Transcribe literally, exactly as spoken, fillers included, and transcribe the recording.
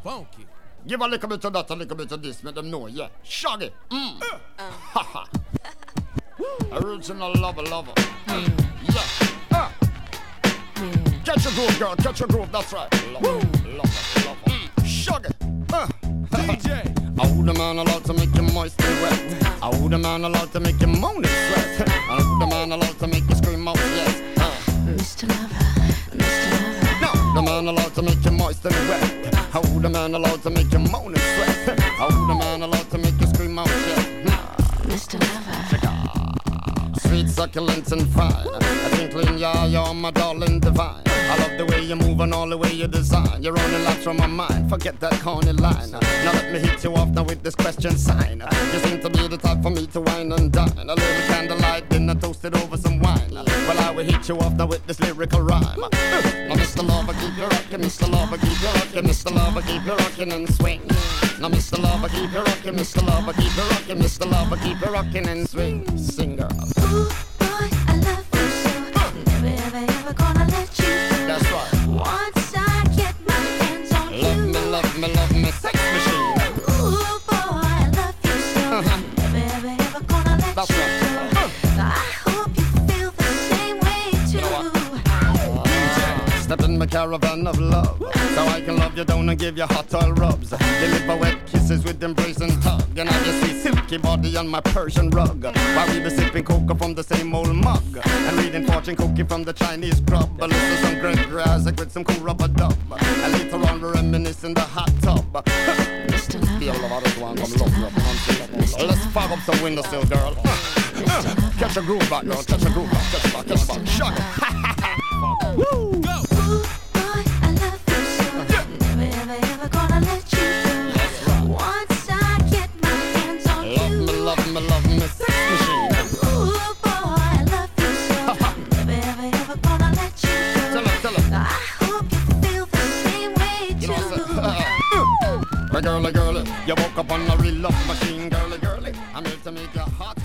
Funky. Give a little bit of that, a little bit of this, make them know, yeah. Shaggy. Mm. Haha. Original lover, lover. Mm. Yeah. Uh. Mm. Catch a groove, girl, catch a groove, that's right. Lover, lover, lover. Mm. Shaggy. Uh. D J. I would a man allowed to make you moist and wet. I would a man allowed to make you moan and sweat. I would a man allowed to make you scream out, yes. Uh. Mister Lover, Mister Lover. No, the man allowed to make you moist and wet. I would a man allowed to make you moan and sweat. I would a man allowed to make you scream out, yes. Mister Lover. Sweet, succulent and fine. A twinkling, yeah, you're my darling divine. I love the way you move and all the way you design. You're running lots from my mind, forget that corny line. Now let me hit you off now with this question sign. You seem to be the type for me to wine and dine. A little candlelight dinner toasted over some wine. Well, I will hit you off now with this lyrical rhyme. Now Mister Lover, keep you rockin', Mister Lover, keep you rockin', Mister Lover, keep you rockin' and swing. Now Mister Lover, keep you rockin', Mister Lover, keep you rockin', Mister Lover, keep you rockin' and swing. Sing, girl. Ooh, boy, I love you so. Never, ever, ever gonna let you go. That's right. Once I get my hands on Love you. me, love me, love me, sex machine. Ooh, boy, I love you so. Never, ever, ever gonna let That's you right. go. I hope you feel the same way too. Step in my caravan of love, so I can love you down and give you hot oil rubs. Deliver wet kisses with embrace and tug, and I just see silky body on my Persian rug. While we be sipping cocoa from the same old mug, and reading fortune cookie from the Chinese grub. A little some great grass with some cool rubber dub, and later on we reminisce in the hot tub. Mister Lover. Feel the hottest one, come love, love, love. Let's fog up some windowsill, girl. Catch a groove back, girl. Catch a groove back. Catch a back. Catch a back. Shock it. Woo! Go. Ooh, boy, I love you so. Never, ever, ever gonna let you go. Once I get my hands on Love you. me, love me, love me, sex machine. Ooh, boy, I love you so. Never, ever, ever gonna let you Tell go. her, tell her. I hope you feel the same way You know what too. I'm saying? Hey, girly, girly, you woke up on a real love machine, girly, girly. I'm here to make you hot.